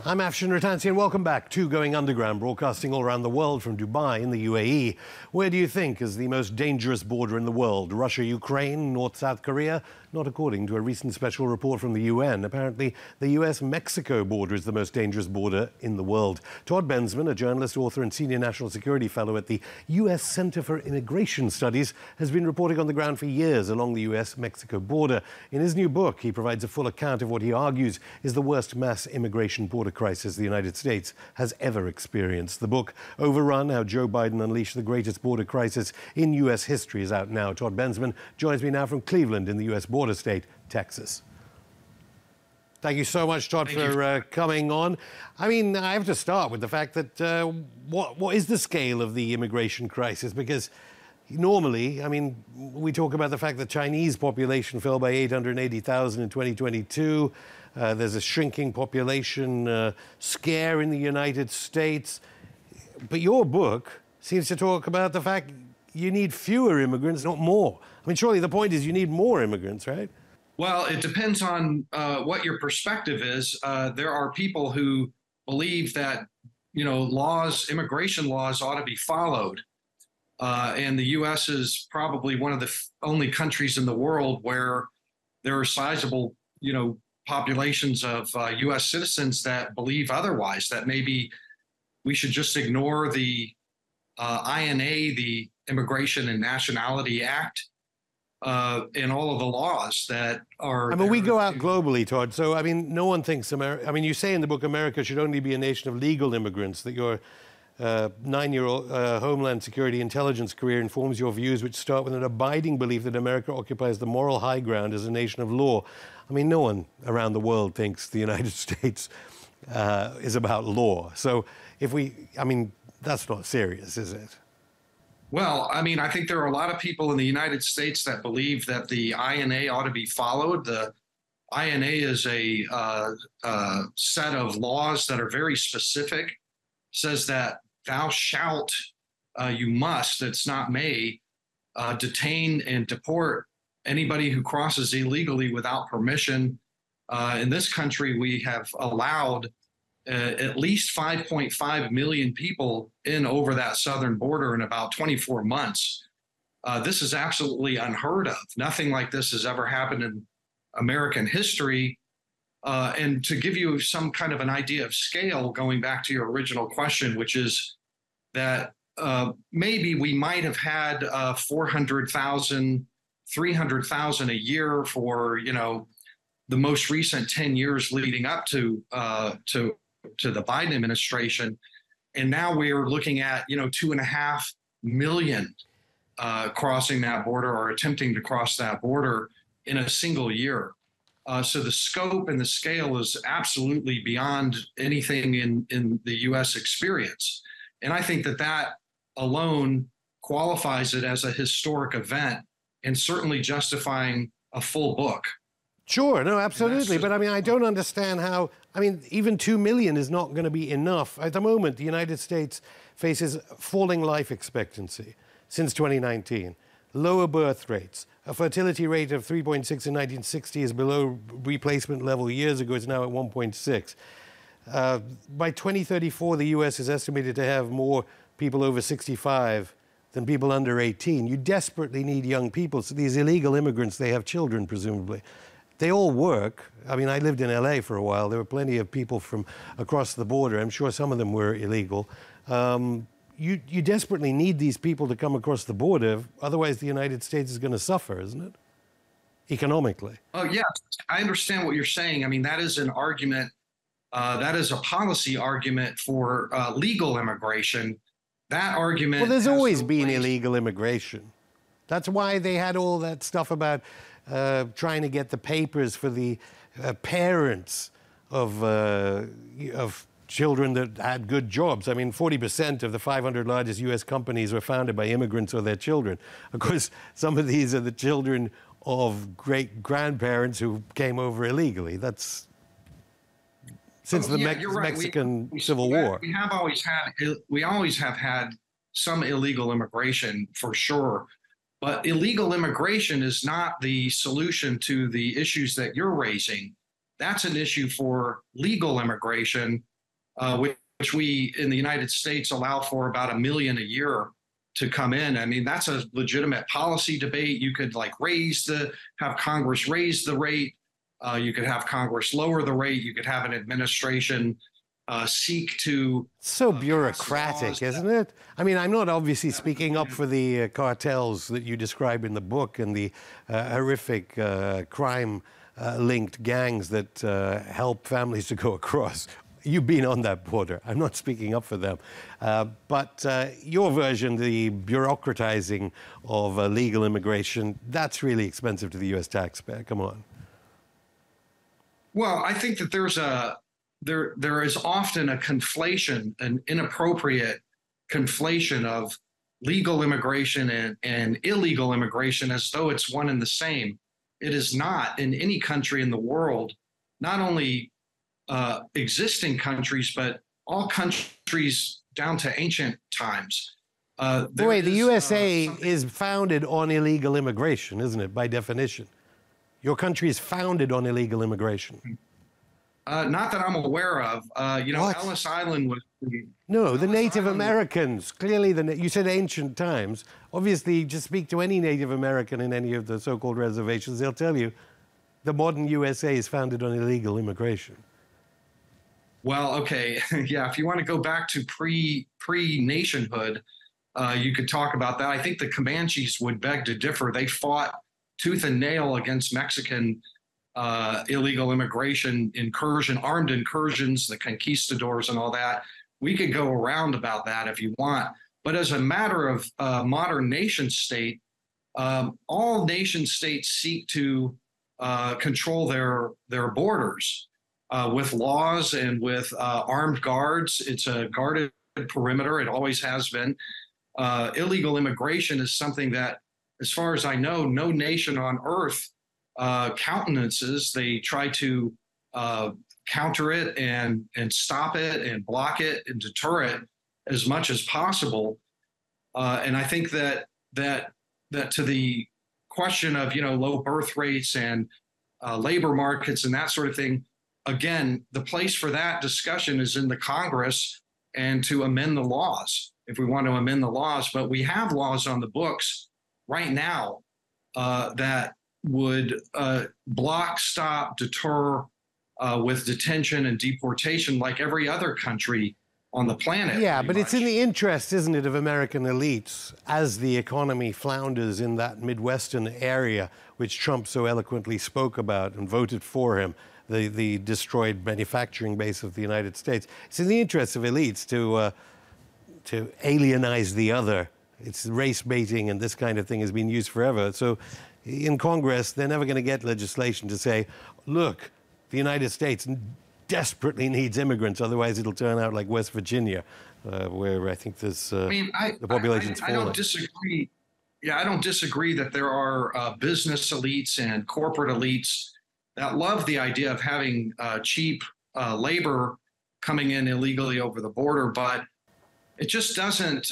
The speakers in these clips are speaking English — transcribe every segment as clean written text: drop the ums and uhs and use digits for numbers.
I'm Afshin Rattansi, and welcome back to Going Underground, broadcasting all around the world from Dubai in the UAE. Where do you think is the most dangerous border in the world? Russia, Ukraine, North South Korea? Not according to a recent special report from the UN. Apparently, the US-Mexico border is the most dangerous border in the world. Todd Bensman, a journalist, author, and senior national security fellow at the US Center for Immigration Studies, has been reporting on the ground for years along the US-Mexico border. In his new book, he provides a full account of what he argues is the worst mass immigration border crisis the United States has ever experienced. The book, Overrun: How Joe Biden Unleashed the Greatest Border Crisis in U.S. History, is out now. Todd Bensman joins me now from Cleveland in the U.S. border state, Texas. Thank you so much, Todd, for coming on. I mean, I have to start with the fact that what is the scale of the immigration crisis? Because normally, I mean, we talk about the fact that Chinese population fell by 880,000 in 2022. There's a shrinking population scare in the United States. But your book seems to talk about the fact you need fewer immigrants, not more. I mean, surely the point is you need more immigrants, right? Well, it depends on what your perspective is. There are people who believe that, immigration laws ought to be followed. And the U.S. is probably one of the only countries in the world where there are sizable, populations of U.S. citizens that believe otherwise, that maybe we should just ignore the INA, the Immigration and Nationality Act, and all of the laws that are... I mean, we go out globally, Todd, so, I mean, no one thinks America... I mean, you say in the book America should only be a nation of legal immigrants, that your 9-year-old Homeland Security intelligence career informs your views, which start with an abiding belief that America occupies the moral high ground as a nation of law. I mean, no one around the world thinks the United States is about law. So that's not serious, is it? Well, I mean, I think there are a lot of people in the United States that believe that the INA ought to be followed. The INA is a set of laws that are very specific, says that thou shalt, you must, it's not may, detain and deport anybody who crosses illegally without permission. In this country, we have allowed at least 5.5 million people in over that southern border in about 24 months. This is absolutely unheard of. Nothing like this has ever happened in American history. And to give you some kind of an idea of scale, going back to your original question, which is that maybe we might have had 400,000, 300,000 a year for, the most recent 10 years leading up to the Biden administration. And now we're looking at, 2.5 million crossing that border or attempting to cross that border in a single year. So the scope and the scale is absolutely beyond anything in the U.S. experience. And I think that alone qualifies it as a historic event and certainly justifying a full book. Sure, no, absolutely. But I mean, I don't understand how, even 2 million is not going to be enough. At the moment, the United States faces falling life expectancy since 2019, lower birth rates. A fertility rate of 3.6 in 1960 is below replacement level. Years ago, it's now at 1.6. By 2034, the U.S. is estimated to have more people over 65 than people under 18. You desperately need young people. So these illegal immigrants, they have children, presumably. They all work. I mean, I lived in L.A. for a while. There were plenty of people from across the border. I'm sure some of them were illegal. You desperately need these people to come across the border. Otherwise, the United States is going to suffer, isn't it? Economically. Oh, yeah. I understand what you're saying. I mean, that is an argument. That is a policy argument for legal immigration. That argument... Well, there's always been illegal immigration. That's why they had all that stuff about trying to get the papers for the parents of children that had good jobs. I mean, 40% of the 500 largest U.S. companies were founded by immigrants or their children. Of course, some of these are the children of great-grandparents who came over illegally. That's since the Mexican Civil War. We always have had some illegal immigration, for sure. But illegal immigration is not the solution to the issues that you're raising. That's an issue for legal immigration. which we in the United States allow for about 1 million a year to come in. I mean, that's a legitimate policy debate. You could like have Congress raise the rate. You could have Congress lower the rate. You could have an administration seek to. So bureaucratic, isn't it? I mean, I'm not obviously speaking up for the cartels that you describe in the book and the horrific crime-linked gangs that help families to go across. You've been on that border. I'm not speaking up for them. But your version, the bureaucratizing of legal immigration, that's really expensive to the U.S. taxpayer. Come on. Well, I think that there is often a conflation, an inappropriate conflation of legal immigration and illegal immigration as though it's one and the same. It is not in any country in the world, not only existing countries, but all countries down to ancient times. Wait, the USA is founded on illegal immigration, isn't it, by definition? Your country is founded on illegal immigration. Not that I'm aware of. What? Ellis Island was. No, the Native Americans. Clearly, you said ancient times. Obviously, just speak to any Native American in any of the so-called reservations. They'll tell you the modern USA is founded on illegal immigration. Well, okay, yeah. If you want to go back to pre-nationhood, you could talk about that. I think the Comanches would beg to differ. They fought tooth and nail against Mexican illegal immigration, armed incursions, the conquistadors and all that. We could go around about that if you want. But as a matter of modern nation state, all nation states seek to control their borders with laws and with armed guards. It's a guarded perimeter. It always has been. Illegal immigration is something that, as far as I know, no nation on earth countenances. They try to counter it and stop it and block it and deter it as much as possible. And I think that to the question of low birth rates and labor markets and that sort of thing, again, the place for that discussion is in the Congress and to amend the laws if we want to amend the laws. But we have laws on the books right now that would block, stop, deter with detention and deportation like every other country on the planet. Yeah, but it's in the interest, isn't it, of American elites as the economy flounders in that Midwestern area, which Trump so eloquently spoke about and voted for him, the destroyed manufacturing base of the United States. It's in the interest of elites to alienize the other. It's race baiting and this kind of thing has been used forever. So in Congress, they're never going to get legislation to say, look, the United States desperately needs immigrants, otherwise it'll turn out like West Virginia, where I think there's the population's falling. I don't disagree. Yeah, I don't disagree that there are business elites and corporate elites that love the idea of having cheap labor coming in illegally over the border, but it just doesn't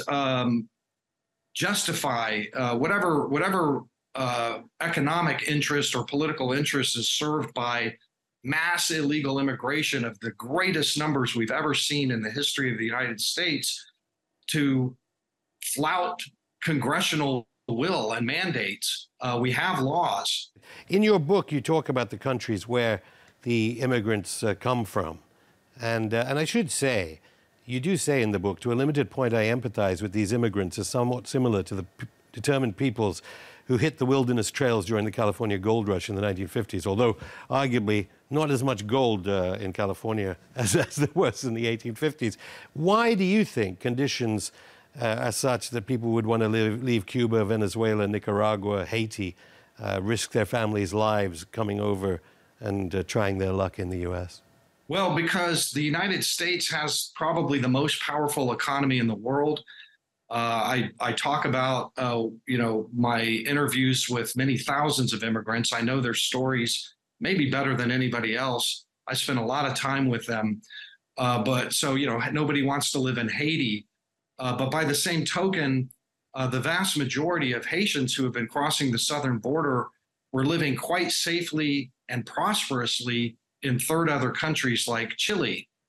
justify whatever economic interest or political interest is served by mass illegal immigration of the greatest numbers we've ever seen in the history of the United States to flout congressional will and mandates. We have laws. In your book, you talk about the countries where the immigrants come from. And I should say, you do say in the book, to a limited point, I empathize with these immigrants as somewhat similar to the determined peoples who hit the wilderness trails during the California gold rush in the 1950s, although arguably not as much gold in California as there was in the 1850s. Why do you think conditions are such that people would want to leave Cuba, Venezuela, Nicaragua, Haiti, risk their families' lives coming over and trying their luck in the U.S.? Well, because the United States has probably the most powerful economy in the world. I talk about, my interviews with many thousands of immigrants. I know their stories maybe better than anybody else. I spent a lot of time with them. Nobody wants to live in Haiti. But by the same token, the vast majority of Haitians who have been crossing the southern border were living quite safely and prosperously in third other countries like Chile.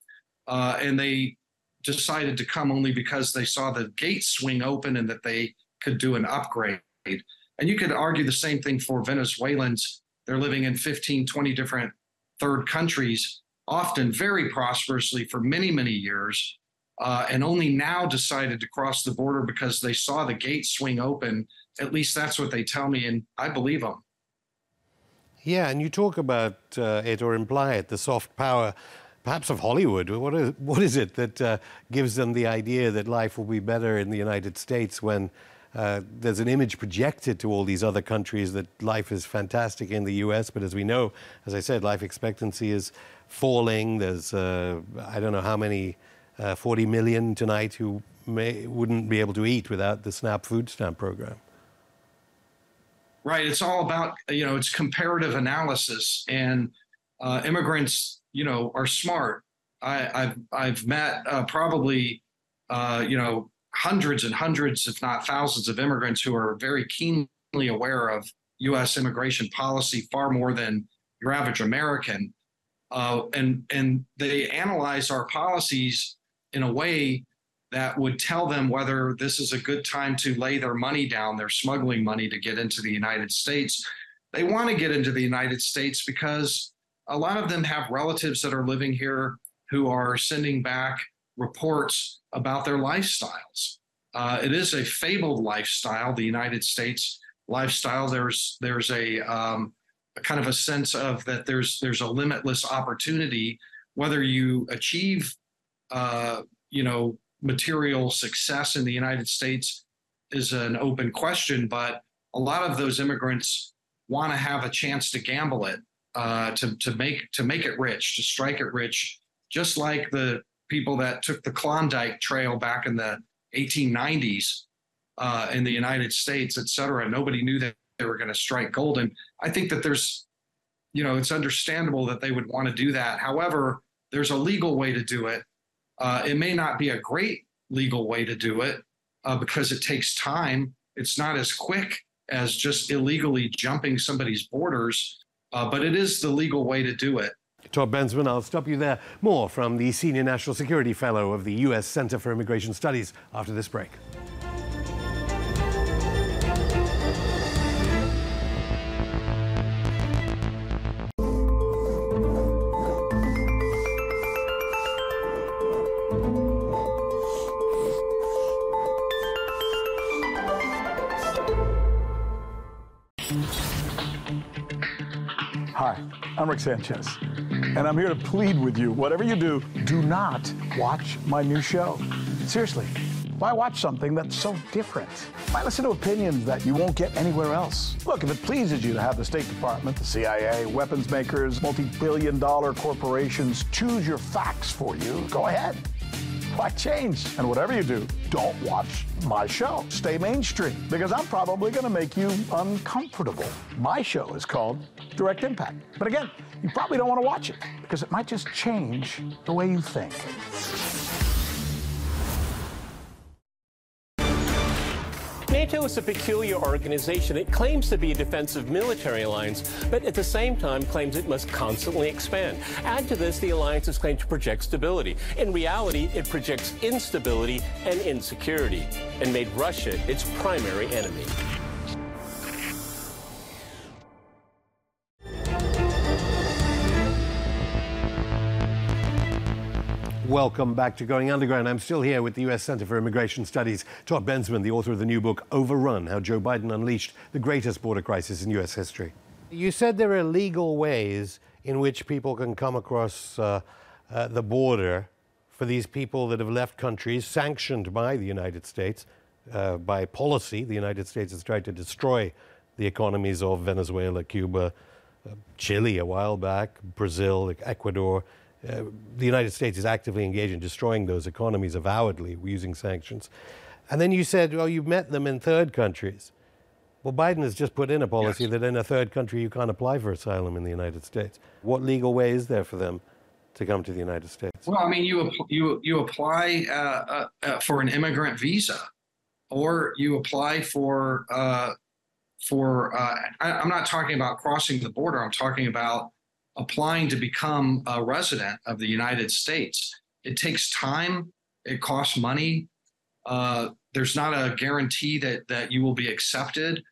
and they decided to come only because they saw the gates swing open and that they could do an upgrade. And you could argue the same thing for Venezuelans. They're living in 15, 20 different third countries, often very prosperously for many, many years, and only now decided to cross the border because they saw the gate swing open. At least that's what they tell me, and I believe them. Yeah, and you talk about it or imply it, the soft power, perhaps of Hollywood. What is it that gives them the idea that life will be better in the United States when there's an image projected to all these other countries that life is fantastic in the US, but as we know, as I said, life expectancy is falling. There's, I don't know how many, 40 million tonight who wouldn't be able to eat without the SNAP food stamp program. Right. It's all about, it's comparative analysis, and immigrants, are smart. I've met probably, hundreds and hundreds, if not thousands of immigrants who are very keenly aware of U.S. immigration policy, far more than your average American. And they analyze our policies in a way that would tell them whether this is a good time to lay their money down, their smuggling money, to get into the United States. They want to get into the United States because a lot of them have relatives that are living here who are sending back reports about their lifestyles. It is a fabled lifestyle, the United States lifestyle. There's a kind of a sense of that there's a limitless opportunity. Whether you achieve, material success in the United States is an open question, but a lot of those immigrants want to have a chance to gamble it, to make it rich, to strike it rich, just like the people that took the Klondike Trail back in the 1890s in the United States, et cetera. Nobody knew that they were going to strike gold. And I think that there's, it's understandable that they would want to do that. However, there's a legal way to do it. It may not be a great legal way to do it because it takes time. It's not as quick as just illegally jumping somebody's borders, but it is the legal way to do it. Todd Bensman, I'll stop you there. More from the Senior National Security Fellow of the U.S. Center for Immigration Studies after this break. Hi, I'm Rick Sanchez, and I'm here to plead with you. Whatever you do, do not watch my new show. Seriously, why watch something that's so different? Why listen to opinions that you won't get anywhere else? Look, if it pleases you to have the State Department, the CIA, weapons makers, multi-billion-dollar corporations choose your facts for you, go ahead. Why change? And whatever you do, don't watch my show. Stay mainstream, because I'm probably going to make you uncomfortable. My show is called Direct Impact. But again, you probably don't want to watch it, because it might just change the way you think. NATO is a peculiar organization. It claims to be a defensive military alliance, but at the same time claims it must constantly expand. Add to this, the alliance's claim to project stability. In reality, it projects instability and insecurity, and made Russia its primary enemy. Welcome back to Going Underground. I'm still here with the U.S. Center for Immigration Studies, Todd Bensman, the author of the new book, Overrun, How Joe Biden Unleashed the Greatest Border Crisis in U.S. History. You said there are legal ways in which people can come across the border for these people that have left countries sanctioned by the United States, by policy. The United States has tried to destroy the economies of Venezuela, Cuba, Chile a while back, Brazil, Ecuador. The United States is actively engaged in destroying those economies avowedly using sanctions. And then you said, well, you've met them in third countries. Well, Biden has just put in a policy that in a third country you can't apply for asylum in the United States. What legal way is there for them to come to the United States? Well, I mean, you apply for an immigrant visa, or you apply for I'm not talking about crossing the border. I'm talking about applying to become a resident of the United States. It takes time. It costs money. There's not a guarantee that you will be accepted.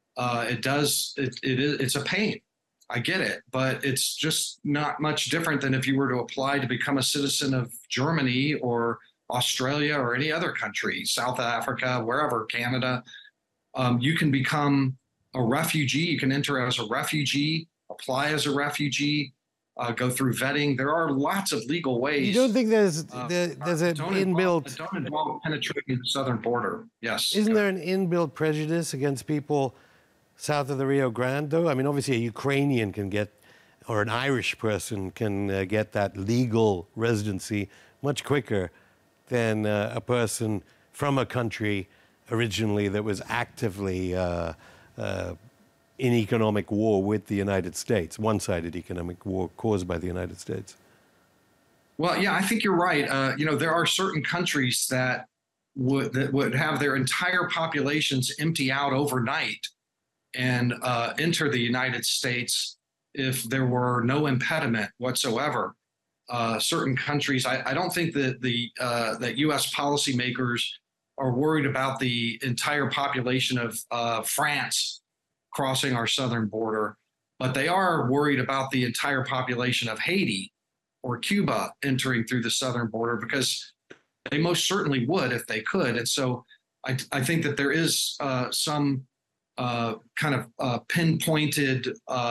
It's a pain. I get it, but it's just not much different than if you were to apply to become a citizen of Germany or Australia or any other country, South Africa, wherever, Canada. You can become a refugee. You can enter as a refugee, apply as a refugee, go through vetting. There are lots of legal ways. You don't think there's an inbuilt... Don't involve penetrating the southern border. Yes. Isn't there an inbuilt prejudice against people south of the Rio Grande, though? I mean, obviously a Ukrainian can get, or an Irish person can get that legal residency much quicker than a person from a country originally that was actively in economic war with the United States, one-sided economic war caused by the United States. Well, yeah, I think you're right. There are certain countries that would have their entire populations empty out overnight and enter the United States if there were no impediment whatsoever. Certain countries, I don't think that that U.S. policymakers are worried about the entire population of France crossing our southern border, but they are worried about the entire population of Haiti or Cuba entering through the southern border, because they most certainly would if they could. And so I think that there is some kind of pinpointed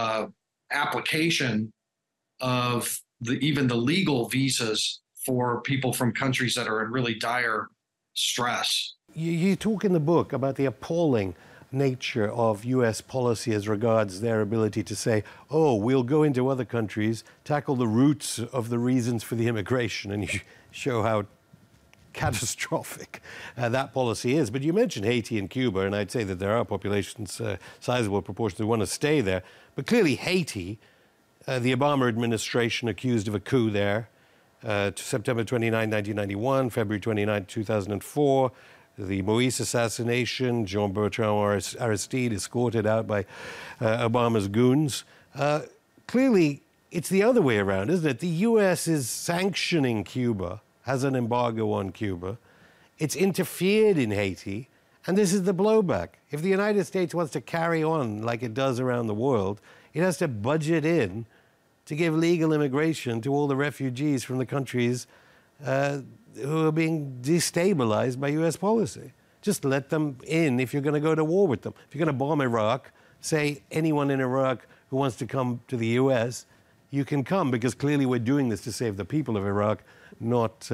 application of even the legal visas for people from countries that are in really dire stress. You talk in the book about the appalling nature of U.S. policy as regards their ability to say, oh, we'll go into other countries, tackle the roots of the reasons for the immigration, and you show how catastrophic that policy is. But you mentioned Haiti and Cuba, and I'd say that there are populations, sizable proportions that want to stay there. But clearly Haiti, the Obama administration accused of a coup there, September 29, 1991, February 29, 2004, the Moïse assassination, Jean-Bertrand Aristide escorted out by Obama's goons. Clearly, it's the other way around, isn't it? The U.S. is sanctioning Cuba, has an embargo on Cuba. It's interfered in Haiti, and this is the blowback. If the United States wants to carry on like it does around the world, it has to budget in to give legal immigration to all the refugees from the countries who are being destabilized by U.S. policy. Just let them in if you're going to go to war with them. If you're going to bomb Iraq, say anyone in Iraq who wants to come to the U.S., you can come, because clearly we're doing this to save the people of Iraq, not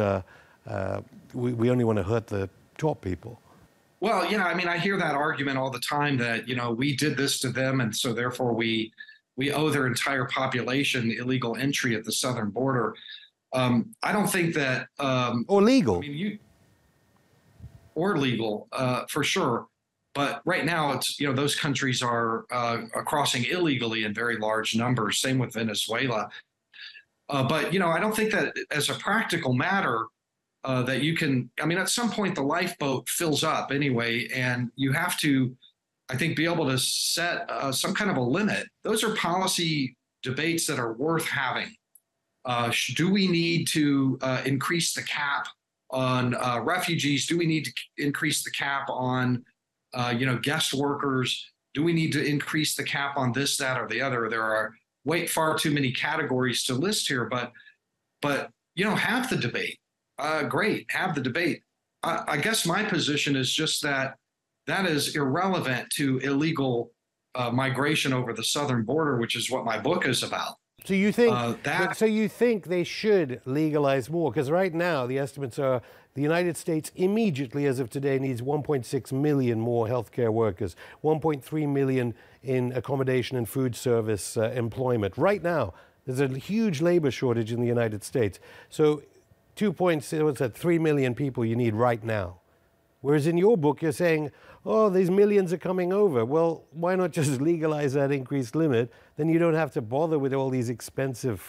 we only want to hurt the top people. Well, yeah, I mean, I hear that argument all the time that, we did this to them, and so therefore we owe their entire population illegal entry at the southern border. I don't think that... or legal. I mean, or legal, for sure. But right now, it's, those countries are crossing illegally in very large numbers, same with Venezuela. But, I don't think that as a practical matter that you can... I mean, at some point, the lifeboat fills up anyway, and you have to, I think, be able to set some kind of a limit. Those are policy debates that are worth having. Do we need to increase the cap on refugees? Do we need to increase the cap on, guest workers? Do we need to increase the cap on this, that, or the other? There are far too many categories to list here, but have the debate. Great, have the debate. I guess my position is just that is irrelevant to illegal migration over the southern border, which is what my book is about. So you think so you think they should legalize more? Because right now the estimates are the United States immediately, as of today, needs 1.6 million more healthcare workers, 1.3 million in accommodation and food service employment. Right now, there's a huge labor shortage in the United States. So 3 million people you need right now. Whereas in your book, you're saying, oh, these millions are coming over. Well, why not just legalize that increased limit? Then you don't have to bother with all these expensive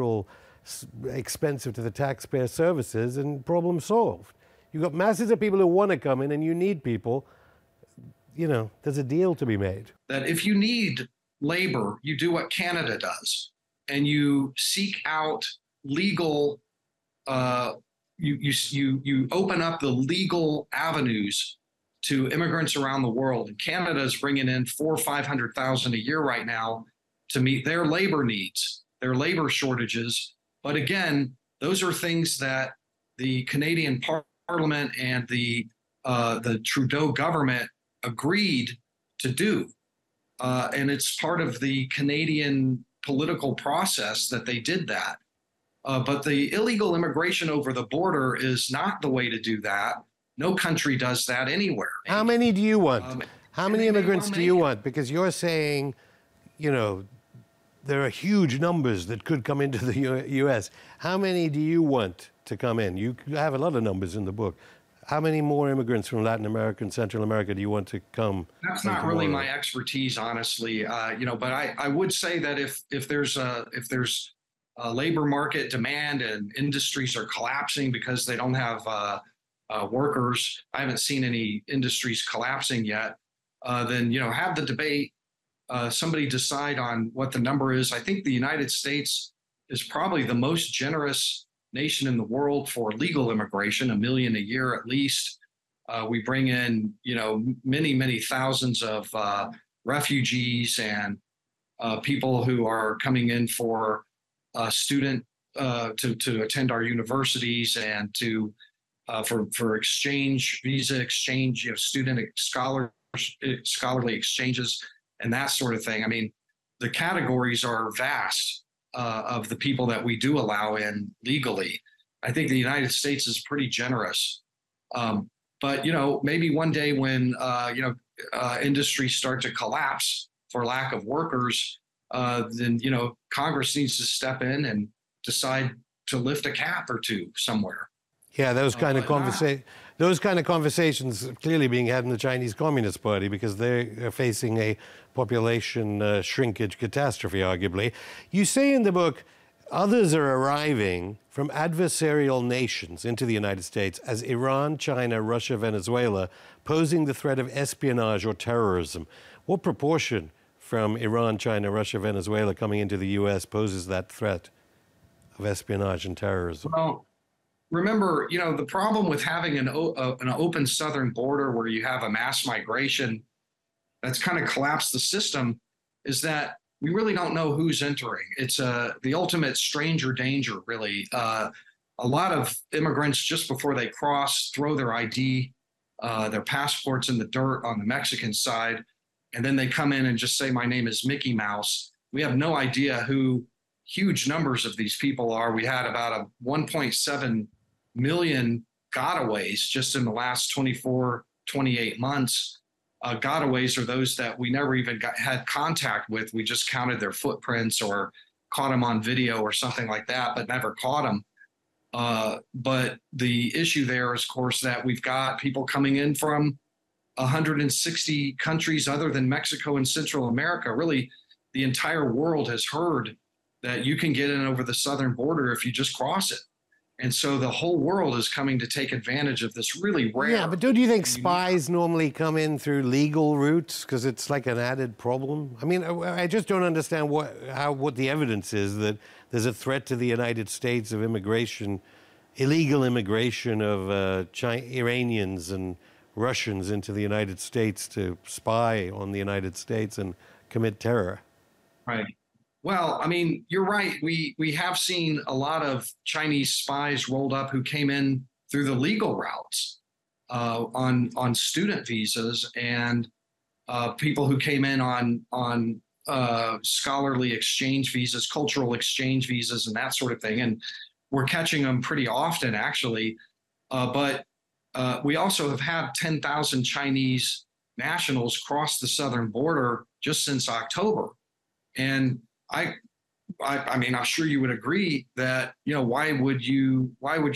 expensive to the taxpayer services, and problem solved. You've got masses of people who want to come in, and you need people. There's a deal to be made. That if you need labor, you do what Canada does, and you seek out legal you open up the legal avenues to immigrants around the world. And Canada is bringing in 400,000 or 500,000 a year right now to meet their labor needs, their labor shortages. But again, those are things that the Canadian Parliament and the Trudeau government agreed to do. And it's part of the Canadian political process that they did that. But the illegal immigration over the border is not the way to do that. No country does that anywhere. How many do you want? How many immigrants do you want? Because you're saying, you know, there are huge numbers that could come into the U.S. How many do you want to come in? You have a lot of numbers in the book. How many more immigrants from Latin America and Central America do you want to come? That's not really my expertise, honestly. You know, but I would say that if there's a labor market demand and industries are collapsing because they don't have workers, I haven't seen any industries collapsing yet, then, you know, have the debate. Somebody decide on what the number is. I think the United States is probably the most generous nation in the world for legal immigration, 1 million a year at least. We bring in, you know, many thousands of refugees and people who are coming in for student to attend our universities and to for exchange, visa exchange, you know, student scholarly exchanges and that sort of thing. I mean, the categories are vast of the people that we do allow in legally. I think the United States is pretty generous. But, you know, maybe one day when, industries start to collapse for lack of workers, then, you know, Congress needs to step in and decide to lift a cap or two somewhere. Yeah, those kind of conversations clearly being had in the Chinese Communist Party because they're facing a population shrinkage catastrophe, arguably. You say in the book, others are arriving from adversarial nations into the United States as Iran, China, Russia, Venezuela, posing the threat of espionage or terrorism. What proportion from Iran, China, Russia, Venezuela coming into the U.S. poses that threat of espionage and terrorism? Well, remember, you know, the problem with having an open southern border where you have a mass migration that's kind of collapsed the system is that we really don't know who's entering. It's the ultimate stranger danger, really. A lot of immigrants, just before they cross, throw their ID, their passports in the dirt on the Mexican side, and then they come in and just say, my name is Mickey Mouse. We have no idea who huge numbers of these people are. We had about 1.7 million gotaways just in the last 24, 28 months. Gotaways are those that we never even had contact with. We just counted their footprints or caught them on video or something like that, but never caught them. But the issue there is, of course, that we've got people coming in from 160 countries other than Mexico and Central America. Really, the entire world has heard that you can get in over the southern border if you just cross it. And so the whole world is coming to take advantage of this really rare. Yeah, but don't you think spies normally come in through legal routes because it's like an added problem? I mean, I just don't understand what the evidence is that there's a threat to the United States of immigration, illegal immigration of Iranians and Russians into the United States to spy on the United States and commit terror. Right. Well, I mean, you're right. We have seen a lot of Chinese spies rolled up who came in through the legal routes on student visas and people who came in on scholarly exchange visas, cultural exchange visas, and that sort of thing. And we're catching them pretty often, actually. But we also have had 10,000 Chinese nationals cross the southern border just since October. And I mean, I'm sure you would agree that, you know, why would your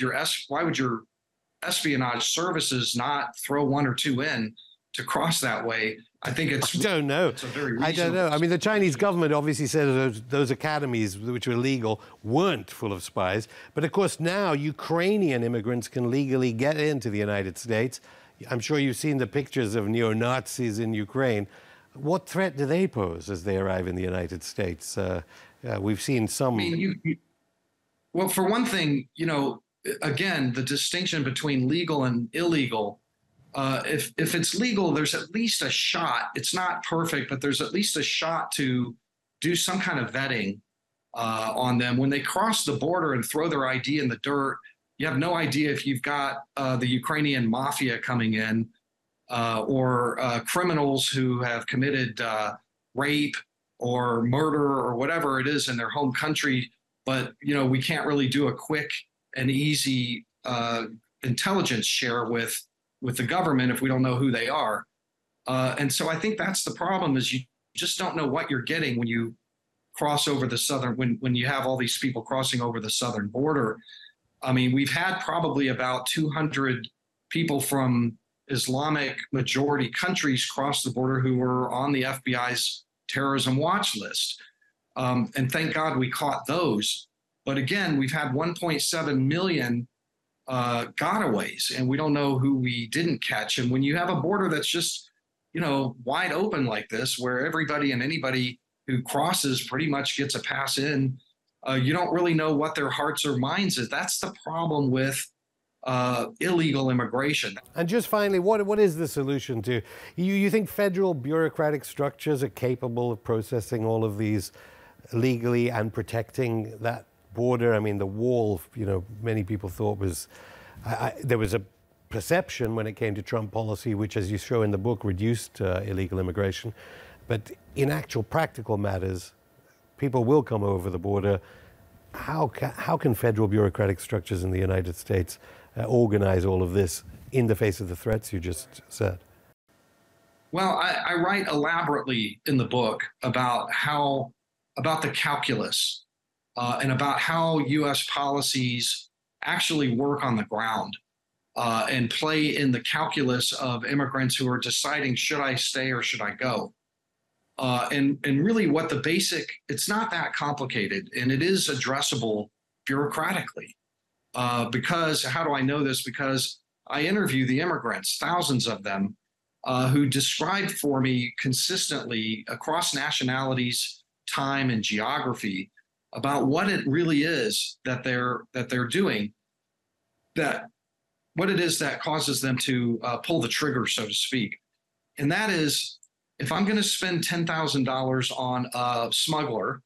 espionage services not throw one or two in to cross that way? I think it's. I don't know. I don't know. I mean, the Chinese government obviously said those academies, which were legal, weren't full of spies. But of course, now Ukrainian immigrants can legally get into the United States. I'm sure you've seen the pictures of neo-Nazis in Ukraine. What threat do they pose as they arrive in the United States? We've seen some. I mean, well, for one thing, you know, again, the distinction between legal and illegal. If it's legal, there's at least a shot. It's not perfect, but there's at least a shot to do some kind of vetting on them. When they cross the border and throw their ID in the dirt, you have no idea if you've got the Ukrainian mafia coming in or criminals who have committed rape or murder or whatever it is in their home country. But, we can't really do a quick and easy intelligence share with the government if we don't know who they are. And so I think that's the problem, is you just don't know what you're getting when you cross over the southern, when you have all these people crossing over the southern border. I mean, we've had probably about 200 people from Islamic majority countries cross the border who were on the FBI's terrorism watch list. And thank God we caught those. But again, we've had 1.7 million gotaways, and we don't know who we didn't catch. And when you have a border that's just, wide open like this, where everybody and anybody who crosses pretty much gets a pass in, you don't really know what their hearts or minds is. That's the problem with illegal immigration. And just finally, what is the solution to, you think federal bureaucratic structures are capable of processing all of these legally and protecting that border? I mean, the wall, many people thought was, there was a perception when it came to Trump policy, which, as you show in the book, reduced illegal immigration. But in actual practical matters, people will come over the border. How can federal bureaucratic structures in the United States organize all of this in the face of the threats you just said? Well, I write elaborately in the book about the calculus and about how U.S. policies actually work on the ground and play in the calculus of immigrants who are deciding, should I stay or should I go? And really what the basic, it's not that complicated, and it is addressable bureaucratically. Because, how do I know this? Because I interview the immigrants, thousands of them, who describe for me consistently across nationalities, time, and geography about what it really is that they're doing, that what it is that causes them to pull the trigger, so to speak. And that is, if I'm going to spend $10,000 on a smuggler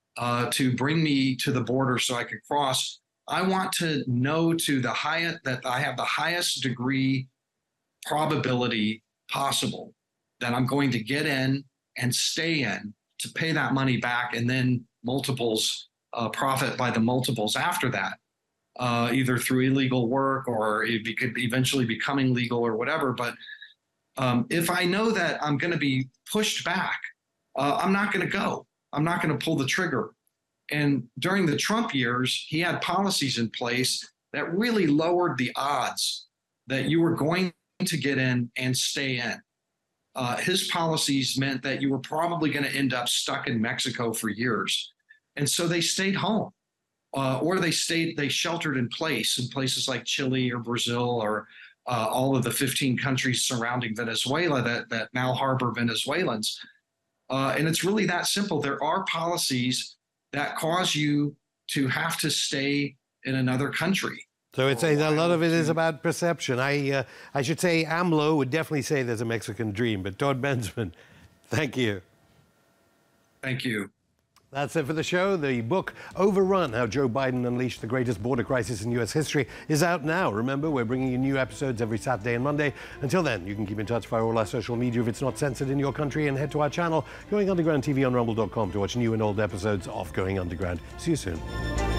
to bring me to the border so I can cross, I want to know that I have the highest degree probability possible that I'm going to get in and stay in to pay that money back, and then multiples, profit by the multiples after that, either through illegal work or it could eventually becoming legal or whatever. But if I know that I'm going to be pushed back, I'm not going to go. I'm not going to pull the trigger. And during the Trump years, he had policies in place that really lowered the odds that you were going to get in and stay in. His policies meant that you were probably going to end up stuck in Mexico for years. And so they stayed home, or they sheltered in place in places like Chile or Brazil or all of the 15 countries surrounding Venezuela that now harbor Venezuelans. And it's really that simple. There are policies that cause you to have to stay in another country. So it's a lot of it is about perception. I should say AMLO would definitely say there's a Mexican dream, but Todd Bensman, thank you. Thank you. That's it for the show. The book, Overrun, How Joe Biden Unleashed the Greatest Border Crisis in U.S. History, is out now. Remember, we're bringing you new episodes every Saturday and Monday. Until then, you can keep in touch via all our social media if it's not censored in your country, and head to our channel, Going Underground TV on Rumble.com, to watch new and old episodes of Going Underground. See you soon.